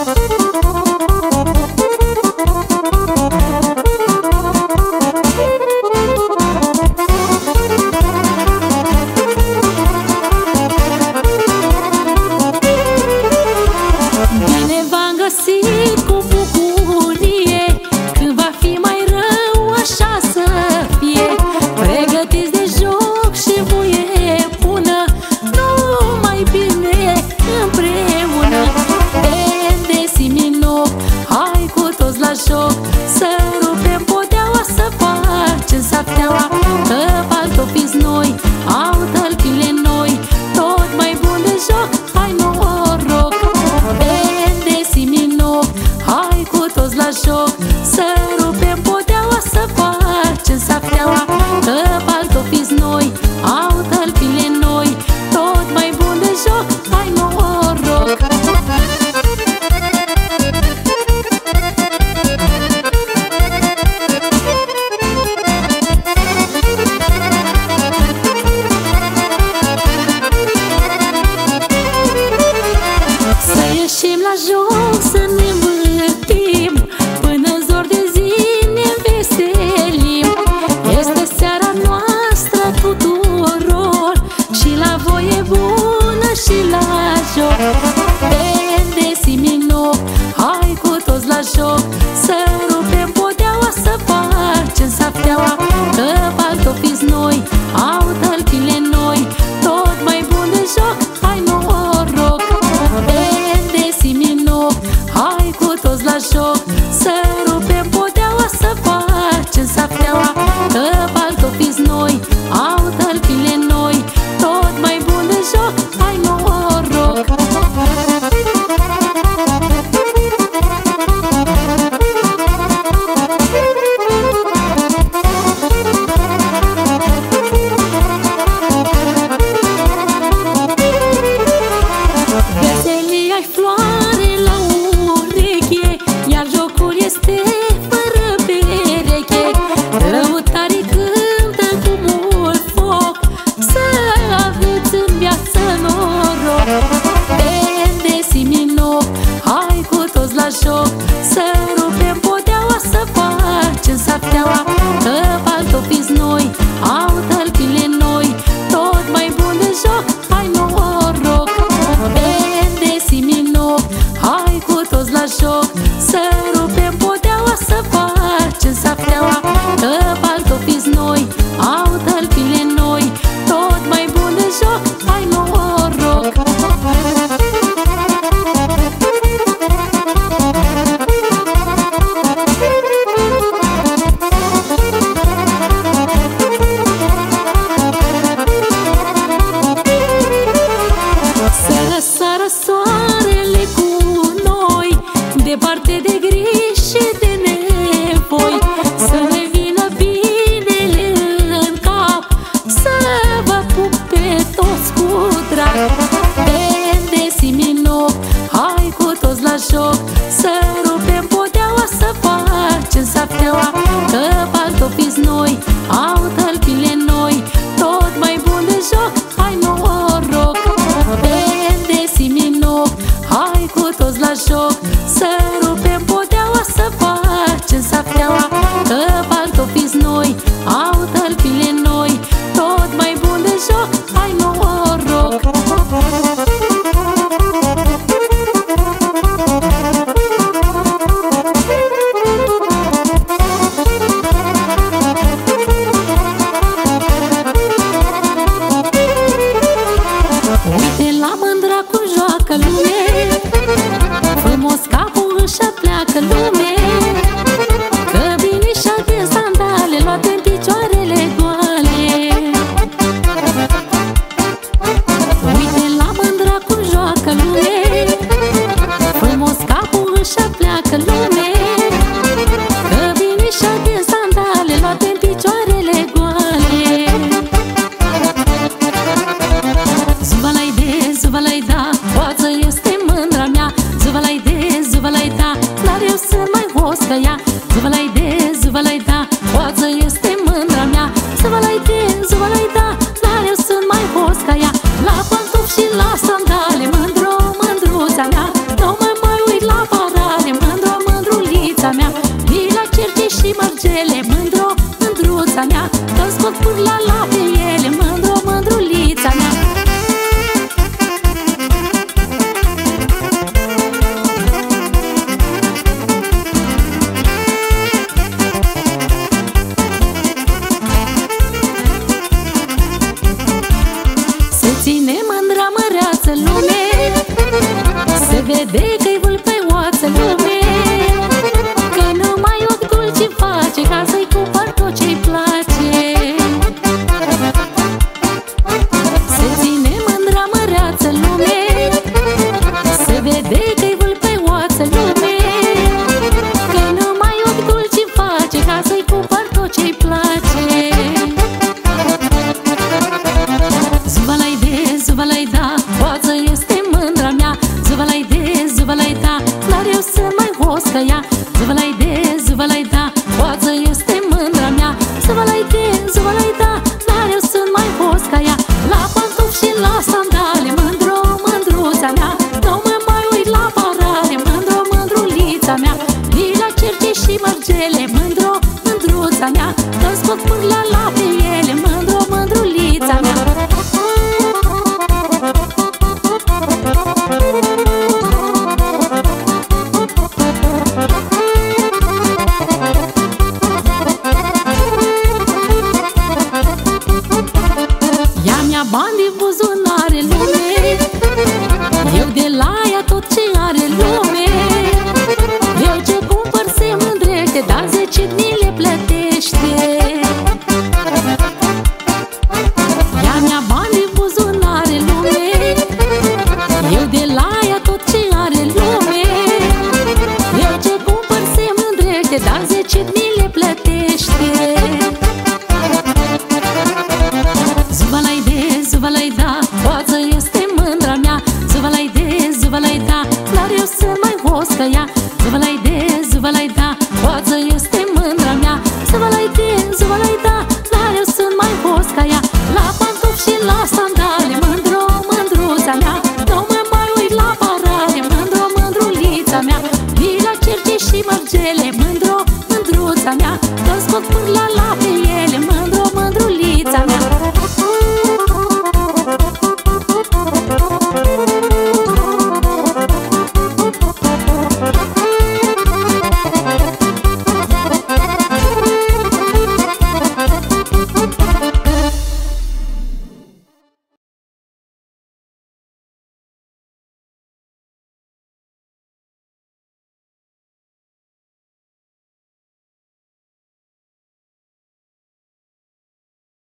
Zuvalai de, zuvalai da, dar eu sunt mai vede că-i vulpeoasă lume, că numai ochi dulci face ca să-i cumpăr tot ce-i place. Se ține mândra măreață lume, se vede că-i vulpeoasă lume, că numai ochi dulci face ca să-i cumpăr tot ce-i place. Zuvalai de, zuvalai da, poață este mândra mea. Zuvalai de, zuvalai da, dar eu sunt mai hos ca ea. Zuvalai de, zuvalai da, poață este mândra mea. Zuvalai de, zuvalai da, dar eu sunt mai hos ca ea. La pantofi și la sandale, mândro, mândruța mea. Nu mă mai uit la parale, mândro, mândrulița mea. Vii la cerce și mărgele, mândro, mândruța mea. Că-mi scot pârla la pe ele, mândro, mândrulița mea. Bani din buzunare lume, eu de la ea tot ce are lume. Eu ce cumpăr se mândrește, dar 10 dni le plătește. Ea mi-a bani din buzunare lume, eu de la ea tot ce are lume. Eu ce cumpăr se mândrește, dar 10 dni le plătește. Zuvalai de, zuvalai da, poață este mândra mea. Zuvalai de, zuvalai da, dar eu sunt mai hos ca ea. Zuvalai de, zuvalai da, poață este mândra mea. Zuvalai de, zuvalai da, dar eu sunt mai hos ca ea. La pantofi și la sandale, mândro, mândruța mea. Nu mă mai uit la parale, mândro, mândrulița mea. Vii la cerce și mărgele, mândro, mândruța mea. Că-mi scot pârla la